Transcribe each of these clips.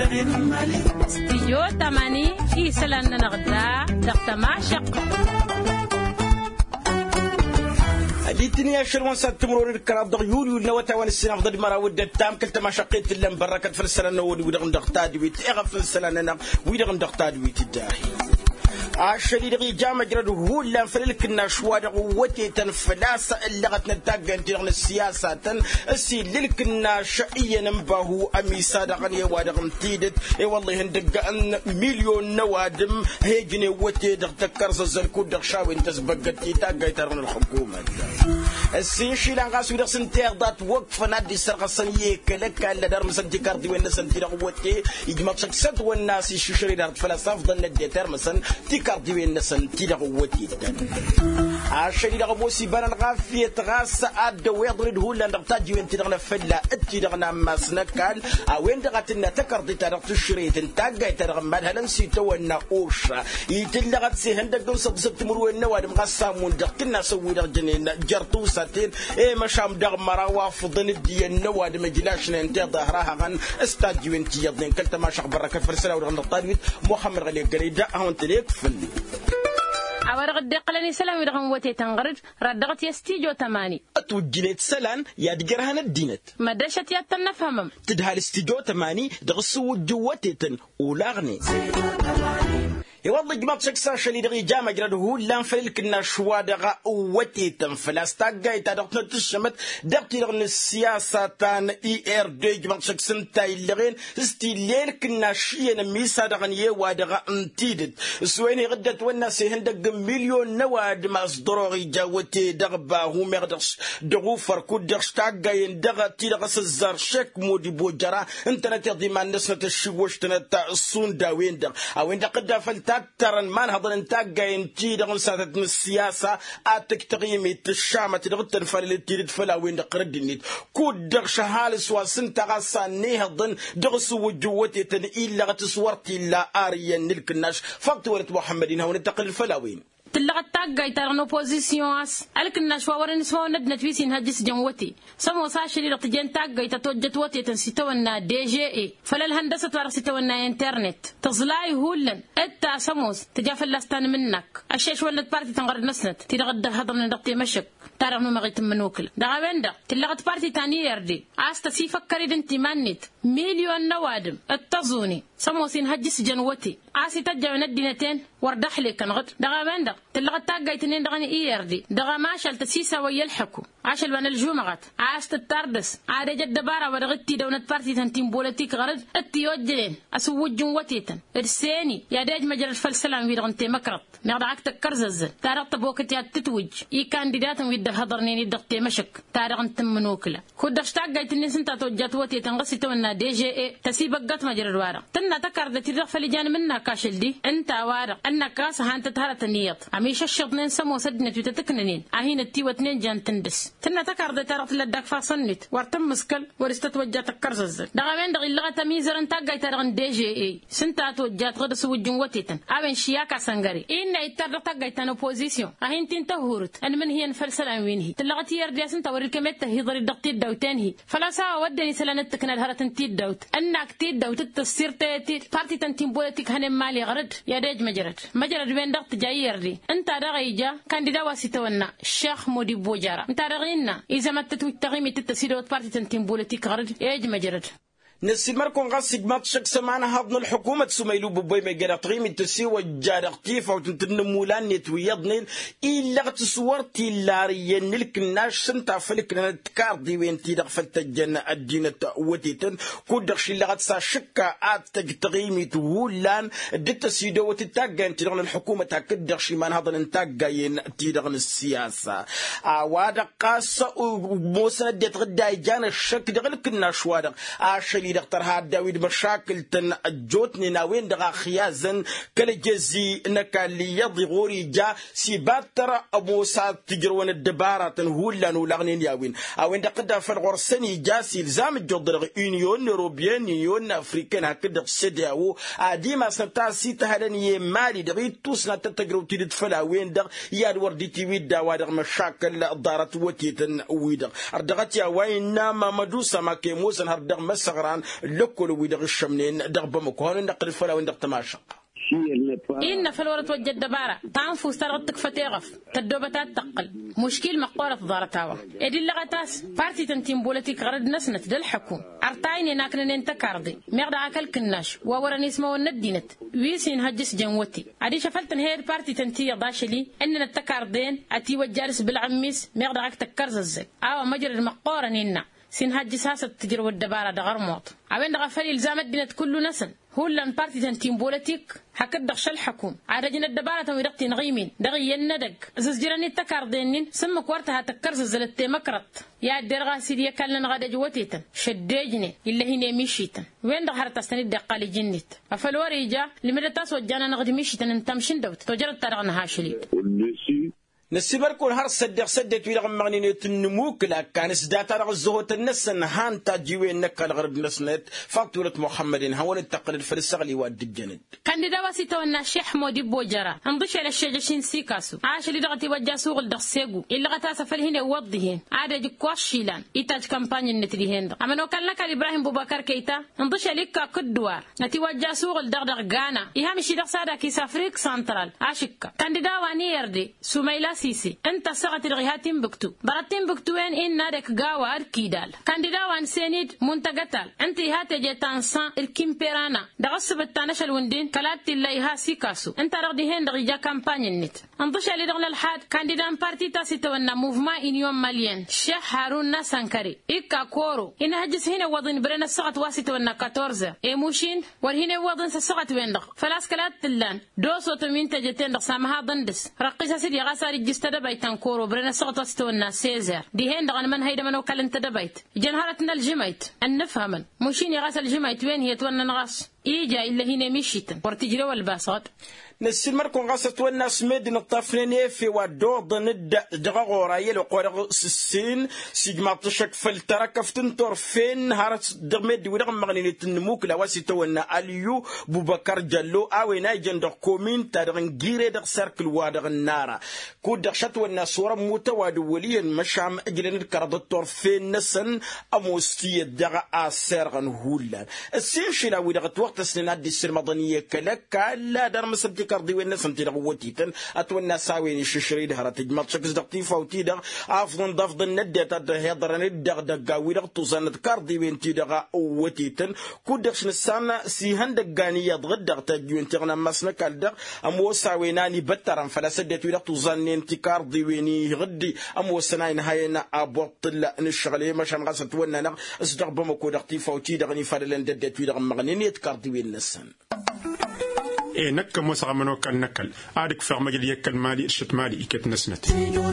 استديو تماني في سلان نغدا دقتما شق الدنيا شرون ساتمرور الكراب دغ يوليو نوتا وان السنه فضل مراود التام كلت ما شقيت لم بركه في السنه نود ودغ دقتاد ويت اغف السنه انا ويدغ دقتاد ويت الداهي عشري دغي جامع جرد هو لا فلك النشواد قوتي تنفلاس اللغت نتاق انت السياسه السي لك الناشئيه نمبه امي صادقني وادغ تيدت اي والله هندق ان مليون نوادم هيجني وتي دغ تكرز زركو دغ شاوي انت سبقتي تاق يترن الحكومه السي شيلان غاسو دغ سنتير دات وقف نادي سرقسن يكلك الا دار مسنتي كاردي وين سنتي دغ وتي يجمع سكسد والناس يشري دار فلسفه ظن ديتر مثلا كاردي وين نسن تيدا قوتي عشان يدا قبوسي بنا نغافية تغاس عد ويضرد هو لان نغتاجي وين تيدا نفلا تيدا نماسنا كان وين دغتنا تكاردي تادا تشري تنتاقا تادا مالها لنسيتو ونا اوشا يتلغت سيهندك دون صد مرو النواد مغسامون دغ كنا سوي دغ جنين جرطو ساتين اي مشام دغ مرا فضن الدي النواد مجلاشنا انت ظهرها غن استاجي وين تيضين كنت ما شخ بركه فرسلا ودغ نطالويت محمد غلي قريدا هون تليك فلي عوارق الدقلني سلام يدغن وتي تنغرد ردغت يستيجو تماني اتوجنت سلان يا دقرهن الدينت مدشت يتنفهمم تدها الاستيجو تماني دغسو جوتيتن ولاغني يوضي جماعة شكسا شلي دغي جامع جرده لان فلك النشوادغا وتي تنفلاس تاقاي تادغتنا تشمت دغتي دغن السياسة تان اي ار دي جماعة شكسن تاي اللغين استيليلك الناشية نميسا دغن يوادغا انتيدت سويني غدت والناس هندق مليون نواد ما اصدروغي جاوتي دغبا هو مغدغش دغو فركو دغش تاقاي دغتي دغس الزار شك مودي بوجرا انتنا تغدي ما النسنة الشوش تنتا الصون داوين دغ اوين دغ قدا فلتا ترى ما نهضر نتاقا ينتي دغن ساتت من السياسة اتك تغيمي تشامة دغتن فالتي فلا وين قردنيت كود دغ شهال سوا سنتا غاساني هضن دغ سو جوتي تن إلا غتسورتي لا آريا نلكناش فقط ولد محمدين هون انتقل الفلاوين تلغت تاقاي ترى اوبوزيسيونس الكنا شوار نسوا ندنا تويسين هجس جموتي سمو ساشري رتجين تاقاي تتوجت وتي تنسيتونا دي جي اي فلا الهندسه ورسيتونا انترنت تزلاي هولن اتا سموس تجافل لاستان منك الشيش ولد بارتي تنغرد نسنت تيغد هضم ندقتي مشك تعرف ما غيت منوكل دغابندا تلغت بارتي تاني يردي استا سي فكري دنتي مانيت مليون نوادم التزوني سموسين هجس جنوتي اسي تجا ندينتين وردحلي كنغد دغابندا تلغت تاقاي تنين دغني ايردي دغا ماشال تسيسا ويلحكو عاشل وانا الجمعات عاشت التردس عاد جد دبارة ورغتي دونت بارتي تنتين بولتيك غرد اتي وجلين اسوج جنوتيتن ارساني يا داج مجرى الفلسلام في دغنتي مكرط نغدعك تكرزز تارق بوقت يا تتوج اي كانديدات ويد هضرني دغتي مشك تارق نتمنوكلا كودش تاقاي تنين سنتا توجات وتي تنغسي تونا دي جي اي تسيبقات مجرى الوارق تنا تكردتي رغ فلجان منا كاشل دي انت وارق انك كاس هانت تهرت النيط عميش الشطنين سمو سدنت وتتكننين اهين التي واتنين جان تندس تنا تكرد ترغت لدك فاصنت ورتم مسكل ورستتوجات الكرزز دغامين دغ اللغه تميزر انت جاي ترغن دي جي اي سنتا توجات غد سوجن وتيتن ابن شياكا سنغري ان يترغت جاي تن اوبوزيسيون اهين تين تهورت ان من هي نفلسلان وين هي تلغتي يردي سنتا وركمت هيضر الدقتي الدوتين هي فلا سا ودني سلنت تكن الهرت انت الدوت انك تي الدوت التصير تي بارتي تنتين بولتك هن مالي غرد يا داج مجرد وين دقت جاي يردي انت دغيجا كانديدا واسيتونا الشيخ مودي بوجارا انت رغينا اذا ما تتوتغيمي تتسيدوت بارتي تنتين بولتك غرد يا مجرد نسي مركون غاسق ما تشك سمعنا هضن الحكومة سميلو ببوي مجرى تغيمي تسيوى الجارقتيف أو تنتنمولان يتويضنين إلا غتسورتي اللاريين نلكناش سنتا فلكنا نتكاردي وين تيدغ فلتجن الدين تأوتيتن كودغش اللي غتسا شكا آتك تغيمي تولان ديت سيدو وتتاقين تيدغن الحكومة تاكدغش ما هضن انتاقين تيدغن السياسة عوادا قاسة وموسنا ديت غداي جانا الشك دغلكناش وادغ عاشلي دكتور هاد داويد مشاكل تن جوتني ناوين دغا خيازن كل جزي نكالي يضي غوري جا سيباتر ابو سات تجرون الدبارة تنهولان ولغنين ياوين اوين دقدا في الغرسني جاسي الزام الجدر يونيون اوروبيان يونيون افريكان هكذا سداو اديما سنتا سيت هلني مالي دغي توسنا تتجرو تيد فلاوين دغ ياد ورديتي ويدا وادغ مشاكل دارت وتيتن ويدغ اردغت يا وين ما مدوسه ما كيموسن هردغ مسغران لكل ويدغ الشمنين دغ بمكوهن نقل الفلا وندغ تماشق إن فلورة وجد دبارة تنفو استرغتك فتيغف تدوبتات تقل مشكل مقورة ضارتاوة إدي اللغتاس بارتي تنتين بولتيك غرد نسنت دل حكوم أرتايني ناكن ننتكاردي ميغدا عكال كناش ووراني اسمه الندينت ويسين هجس جنوتي عدي شفلتن هير بارتي تنتي يضاشلي إننا التكاردين أتي وجالس بالعميس ميغدا عك تكرز الزي أو مجرد مقورة نينا سين هجس هاسة تجربة الدبارة دغر موت عوين دغا فلي الزامت دينت كل نسن هو لان بارتي تنتين بولتيك حكد دغ شل حكوم عرجنا الدبارة ويرقتي نغيمين دغي يندق زجراني التكاردين سمك ورتها تكرز زلتي مكرت يا درغا سيدي كلن غدا جوتيتن شديجني إلا هنا مشيتن وين دغ هرتستني دقالي جنيت أفلوريجا لمدة تاسو جانا نغدي مشيتن انتمشن دوت توجرت ترغنا هاشليت نسيبر كل هر صدق ويلا مغنينة النموك لا كان سدات على الزهوة النسن هان تاجيوين نكال غرب نسنت فاكتورة محمد هون التقرير فرسغلي واد الجند كان دواسي تونا الشيخ مودي بوجرا انضش على الشجشين سيكاسو عاش اللي دغتي وجا سوق الدغسيغو اللي غتا سفل هنا وضهين عاد جكواش شيلان ايتاج كامباني النتريهند امنو كان لك ابراهيم بوبكر كيتا انضش عليك كدوار نتي وجا سوق الدغدغ غانا يهمشي دغ سادا كيس افريق سنترال عاشك كان داواني يردي سميلا سيسي انت سغت الغيهاتين بكتو براتين بكتوين ان نادك غاوار كيدال كانديدا وان سينيد منتقتال انت هات جيتانسان الكيمبيرانا دغصب التانش الوندين كلات الله ها سيكاسو انت رغدي هند غيجا كامباني النت انضش على دغنا الحاد كانديدان بارتي تاسيتونا موفما انيوم ماليان الشيخ هارون ناسانكاري ايكا كورو ان هجس هنا وضن برنا سغت واسيتونا 14 ايموشين ورهنا وضن سغت ويندغ فلاس كلات تلان دوسو تمين تجتين سامها ضندس رقيسا سيدي غاساري استدبيت كورو برنا سقطت استونا سيزر دي هند غن من هيدا منو كل انتدبيت جنهارتنا الجميت ان نفهمن مشيني غاس الجميت وين هي تونا نغاس ايجا الا هنا مشيتن ورتجري والباسات نسيل مركون غاست والناس مدن الطفلين في ودوض ند دغورايل وقرغ سسين سيجما تشك فلترا كفتن طرفين هارت دغمد ودغ مغنينه النموك لواسي تونا اليو بوبكر جلو اوينا جندق كومين تادغن غيري دغ سيركل وادغ النار كود دخشت والناس ورا متواد وليا مشام اجلن الكرد الطرفين نسن اموستي دغ اسرغن هولا السيشلا ودغ وقت سنين دي السرمضانيه كلك لا دار مسبتي كاردي وين سنتي لغوتيتن اتونا ساوين الششري دهرة تجمع شكس دقتي فوتي دغ افضل ضفض الند تهضر ندغ دغاوي دغ توزن كاردي وين تي دغ اوتيتن كودخش نسان سي هندغاني يدغدغ تجوين تغنا مسنك الدغ امو ساويناني بترن فلا سدت دغ توزن انت كاردي ويني غدي امو سناين هاينا ابطل نشغلي مشان غاست ونا اصدق بمكو دقتي فوتي دغني فدلن ددت دغ مغنيني كاردي وين نسن نك موسى منو كان نكل عادك في عمل يكل مالي شت مالي إكت نسنت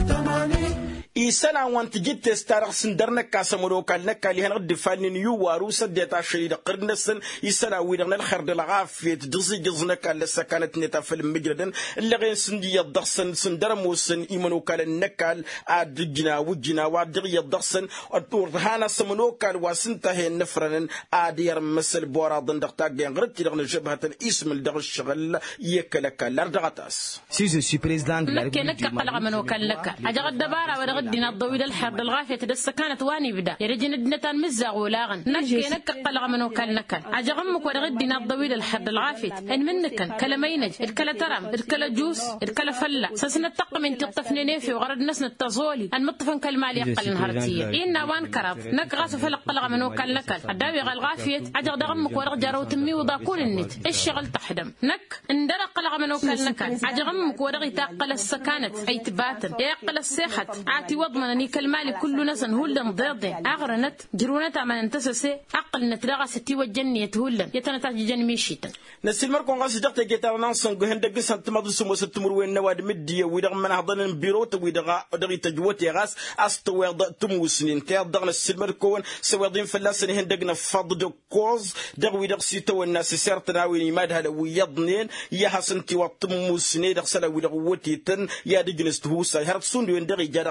إيسانا وانت جيت تستارغ سندرنا كاسمرو كان نكالي هنغد فانين يو واروسا ديتا شريد قرنسن إيسانا ويرغن الخير دلغافية دزي جزنا كان لسا كانت نتا فيلم مجردن اللي غين سندي يضغسن سندر موسن إيمانو كان نكال عاد وجنا وعاد يضغسن ورهانا سمنو كان واسنتهي نفرن عاد يرمسل بورادن دغتاق دين غرتي لغن جبهة اسم الدغ الشغل يكلك لردغتاس سي سي بريزيدان لك قلق منو كان لك أجغد دبارة ورغدنا الضويد الحرب الغافية دس كانت واني بدا يرجن الدنتان مزاغ ولاغن نك قلق منو كان لك أجغمك ورغدنا الضويد الحرب الغافية إن منك كلمينج الكلا ترم الكلا جوس الكلا فلا سسنا الطقم انت الطفن نيفي وغرد نسنا التزولي المطفن كالمالي يقل نهارتية إنا وان كرب نك غاسو فلق قلق منو كان لك الداوي الغافية أجغد غمك ورغجر وتمي وضاكون النت الشغل تحدم نك اندرق قلق منو كان لك أجغمك ورغي تاقل السكانت أي تباتن يقل السيحة عاتي وضمنني كالمالي كل نسن هولا ضيضي أغرنت جرونتا من انتسسي أقل نتلغى ستي وجنية هولا يتنتاج جن ميشيتا نسيل مركون غاس دقت جيتار نانسن غهند غسن تمدس مستمر وين نواد مديه ويدغ من هضن بيروت ويدغ دغي تجوتي غاس استوير تموسنين تي دغ نسيل مركون سوادين فلاسن هندغنا فضد كوز دغ ويدغ سيتو الناس سيرتنا وين مادها ويضنين يا حسنتي وتموسني دغ سلا ويدغ وتيتن يا دجنست هوسا هرسون وين دغي جادختي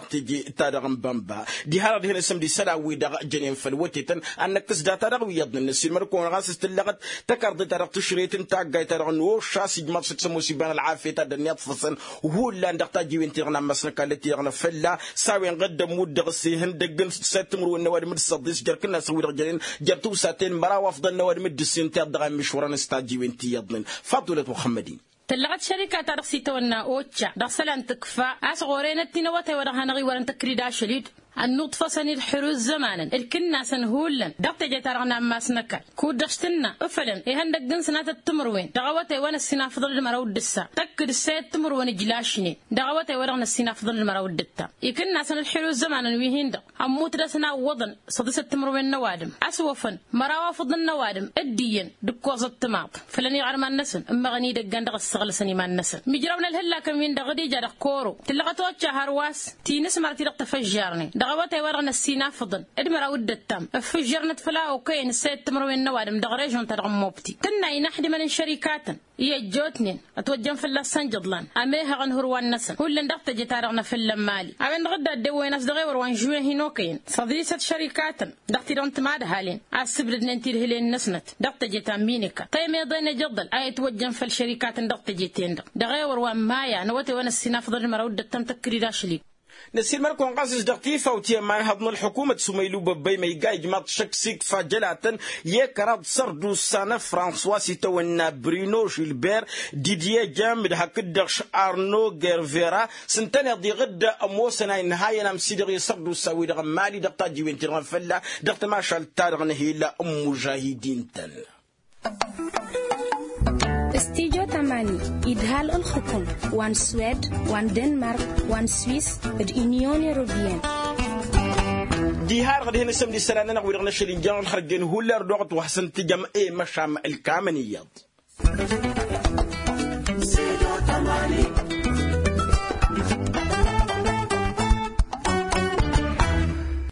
تارغم بامبا دي هارد هنا سم دي سلاوي دغ جنين فلوتيتن انك كسدا تارغ يضن السير مركون غاس تلغت تكرد تارغ تشريتن تاغاي تارغ نو شاسي ما سمو سيبان العافيه تدنيات فصن وهو لا ندقتا جيوين تيغنا مسنكا التي يغنا فلا ساوين قدم ود غسيهن دغن ستمرو النواد مدصديس جركنا سوي رجلين جرتو ساتين مرا وافضل النواد مدسين تاغ مشوران استاجيوين تي يضن فضيله محمدين تلغت شركة ترسي تونا أوتشا دخسلان تكفى أصغرين التنوات ورهانغي ورن تكريدا شليد النطفة سن الحروز زمانا الكنا سنهولا دقت جتارنا ما سنكا كودشتنا أفلا إهندك جن سنة التمروين دعوته وانا السنة فضل المرود السا تكد السيد تمروين جلاشني دعوته وانا السنة فضل المرود التا يكنا سن الحروز زمانا ويهند أموت رسنا وضن صدس التمروين نوادم أسوفا مراوا فضل النوادم الدين دكوز التماط فلني غرم النسن أما غني دقان دغ السغل سني ما النسن مجرون الهلا كمين دغدي جارق كورو تلغت وجه هرواس تينس مرتي دق تفجرني دغوتي ورنا السينا فضل ادمر ود التم فجرنا فلا وكاين السيد تمروين نوادم دغريجون ترغم موبتي كنا ينحد من الشركات يجوتني اتوجن في اللسان جدلان اميها غنهروان نسن كل ندقت جتارغنا في اللمالي امن غدا دوي ناس دغيور وانجوه هنوكين صديسه شركات دقتي دونت ماد هالين اسبرد ننتي هلين نسنت دقت جتامينك طيب يضين جدل اي توجن في الشركات دقت جيتين دغيور ومايا نوتي وانا السينا فضل مرود التم تكريدا شليك نسير مركون قاسس دقيفة وتيا ما هضم الحكومة سميلو ببي ما يجاي جماعة شكسيك فجلاتن يكراد سردو سنة فرانسوا سيتونا برينو جيلبير ديديا جامد هكدرش أرنو غيرفيرا سنتنا دي غدا أموسنا نهاية نام سيدري سردو سوي دغ مالي دقتا جيوين تيران فلا دقت ما شال تارغ نهيلا مجاهدين تل استيجو تماني إدهال الخطم وان سويد وان دنمارك وان سويس اليونيون يوروبيان دي هار غادي هنا سمدي سرانا نغوي غنا شيلين جان خرجين هولر دوغت وحسن تجم اي مشام الكامنيات